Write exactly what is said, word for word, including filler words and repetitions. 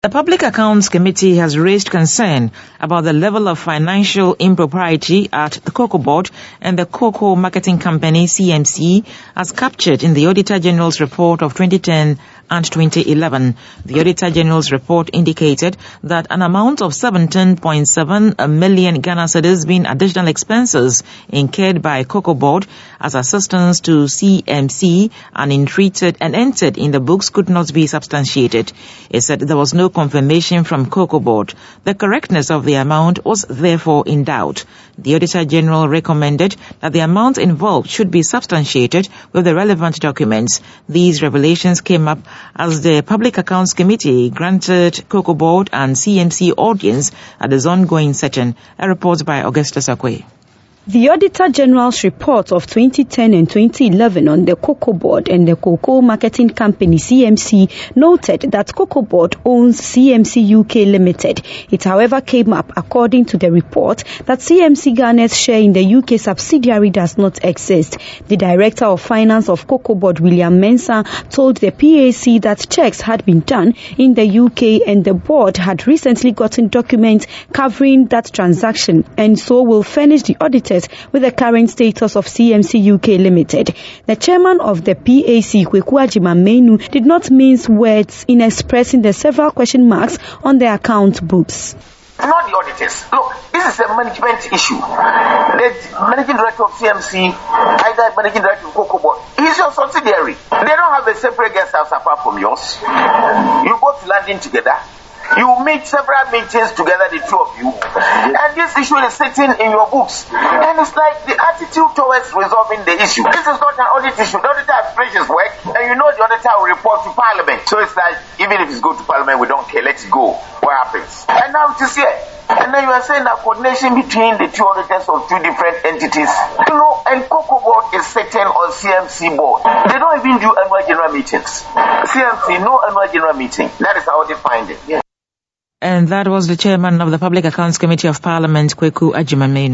The Public Accounts Committee has raised concern about the level of financial impropriety at the Cocoa Board and the Cocoa Marketing Company, C M C, as captured in the Auditor General's report of twenty ten and twenty eleven. The Auditor General's report indicated that an amount of seventeen point seven million Ghana cedis being additional expenses incurred by Cocoa Board as assistance to C M C and entreated and entered in the books could not be substantiated. It said there was no confirmation from Cocoa Board. The correctness of the amount was therefore in doubt. The Auditor General recommended that the amount involved should be substantiated with the relevant documents. These revelations came up as the Public Accounts Committee granted Cocoa Board and C M C audience at its ongoing session. A report by Augustus Akwe. The Auditor General's report of twenty ten and twenty eleven on the Cocoa Board and the Cocoa Marketing Company C M C noted that Cocoa Board owns C M C U K Limited. It, however, came up, according to the report, that C M C Ghana's share in the U K subsidiary does not exist. The Director of Finance of Cocoa Board, William Mensah, told the P A C that checks had been done in the U K and the board had recently gotten documents covering that transaction and so will furnish the auditors with the current status of C M C U K Limited. The chairman of the P A C, Kweku Agyeman-Manu, did not mince words in expressing the several question marks on the account books. Not the auditors. Look, this is a management issue. The managing director of C M C, either managing director of Cocoa Board, he's your subsidiary. They don't have a separate guest house apart from yours. You both landing together. You meet several meetings together, the two of you, and this issue is sitting in your books. And it's like the attitude towards resolving the issue. This is not an audit issue. The auditor has finished his work, and you know the auditor will report to Parliament. So it's like, even if it's go to Parliament, we don't care, let's go. What happens? And now it is here. And then you are saying that coordination between the two auditors of two different entities. You know, and Cocoa Board is sitting on C M C board. They don't even do annual general meetings. C M C, no annual general meeting. That is how they find it. Yeah. And that was the chairman of the Public Accounts Committee of Parliament, Kweku Agyeman-Manu.